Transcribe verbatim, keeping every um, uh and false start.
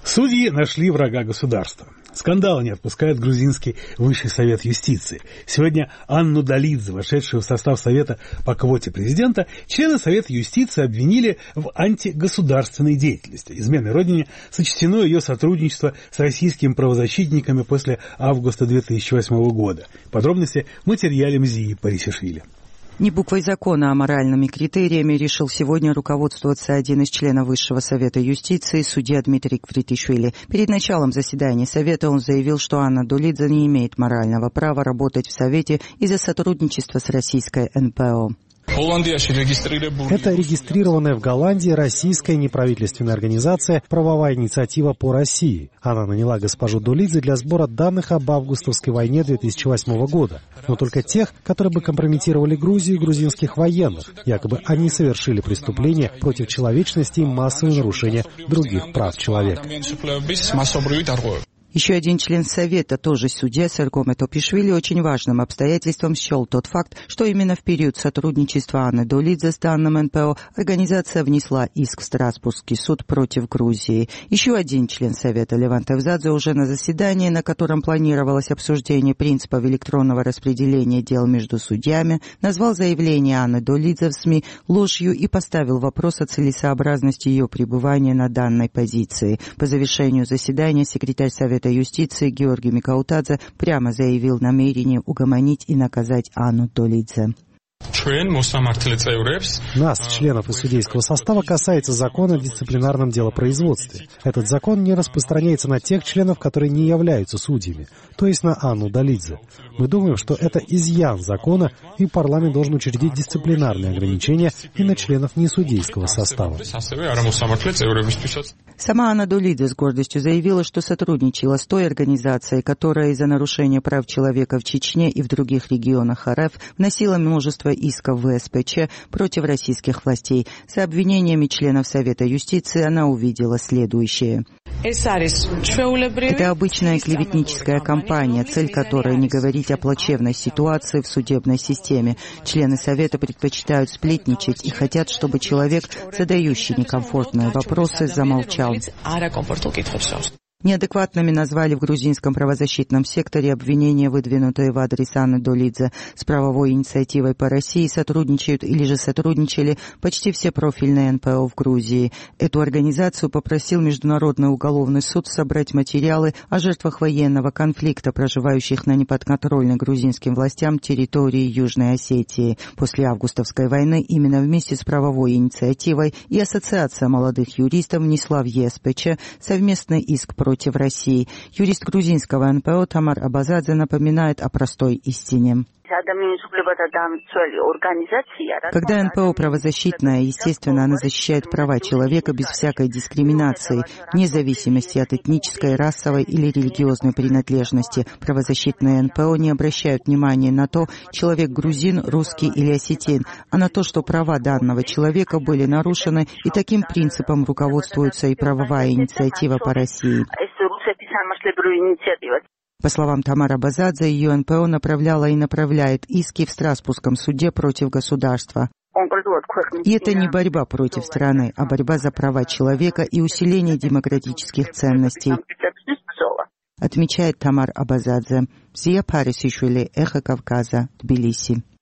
Судьи нашли врага государства. Скандал не отпускает грузинский Высший совет юстиции. Сегодня Анну Долидзе, вошедшую в состав Совета по квоте президента, члены Совета юстиции обвинили в антигосударственной деятельности. Изменой родине сочтено ее сотрудничество с российскими правозащитниками после августа две тысячи восьмого года. Подробности в материале Мзии Парисишвили. Не буквой закона, а моральными критериями решил сегодня руководствоваться один из членов Высшего совета юстиции, судья Дмитрий Квритишвили. Перед началом заседания совета он заявил, что Анна Долидзе не имеет морального права работать в совете из-за сотрудничества с российской эн пэ о. Это регистрированная в Голландии российская неправительственная организация «Правовая инициатива по России». Она наняла госпожу Долидзе для сбора данных об августовской войне две тысячи восьмого года, но только тех, которые бы компрометировали Грузию и грузинских военных. Якобы они совершили преступления против человечности и массовые нарушения других прав человека. Еще один член Совета, тоже судья Сергом Топишвили, очень важным обстоятельством счел тот факт, что именно в период сотрудничества Анны Долидзе с данным эн пэ о организация внесла иск в Страсбургский суд против Грузии. Еще один член Совета, Леван Тевзадзе, уже на заседании, на котором планировалось обсуждение принципов электронного распределения дел между судьями, назвал заявление Анны Долидзе в СМИ ложью и поставил вопрос о целесообразности ее пребывания на данной позиции. По завершению заседания секретарь Совета юстиции Георгий Микаутадзе прямо заявил намерение угомонить и наказать Анну Долидзе. Нас, членов и судейского состава, касается закон о дисциплинарном делопроизводстве. Этот закон не распространяется на тех членов, которые не являются судьями, то есть на Анну Долидзе. Мы думаем, что это изъян закона, и парламент должен учредить дисциплинарные ограничения и на членов несудейского состава. Сама Анна Долидзе с гордостью заявила, что сотрудничала с той организацией, которая из-за нарушения прав человека в Чечне и в других регионах эр эф вносила множество исков в эс пэ че против российских властей. С обвинениями членов Совета юстиции она увидела следующее. Это обычная клеветническая кампания, цель которой не говорить о плачевной ситуации в судебной системе. Члены Совета предпочитают сплетничать и хотят, чтобы человек, задающий некомфортные вопросы, замолчал. Неадекватными назвали в грузинском правозащитном секторе обвинения, выдвинутые в адрес Анны Долидзе. С правовой инициативой по России сотрудничают или же сотрудничали почти все профильные эн пэ о в Грузии. Эту организацию попросил Международный уголовный суд собрать материалы о жертвах военного конфликта, проживающих на неподконтрольной грузинским властям территории Южной Осетии. После августовской войны именно вместе с правовой инициативой и Ассоциация молодых юристов внесла в е эс пэ че совместный иск против России. Юрист грузинского эн пэ о Тамар Абазадзе напоминает о простой истине. Когда эн пэ о правозащитная, естественно, она защищает права человека без всякой дискриминации, вне зависимости от этнической, расовой или религиозной принадлежности. Правозащитные эн пэ о не обращают внимания на то, человек грузин, русский или осетин, а на то, что права данного человека были нарушены, и таким принципом руководствуется и правовая инициатива по России. По словам Тамары Абазадзе, ее эн пэ о направляла и направляет иски в Страсбургском суде против государства. И это не борьба против страны, а борьба за права человека и усиление демократических ценностей, отмечает Тамар Абазадзе. Мзия Парисишвили, Эхо Кавказа, Тбилиси.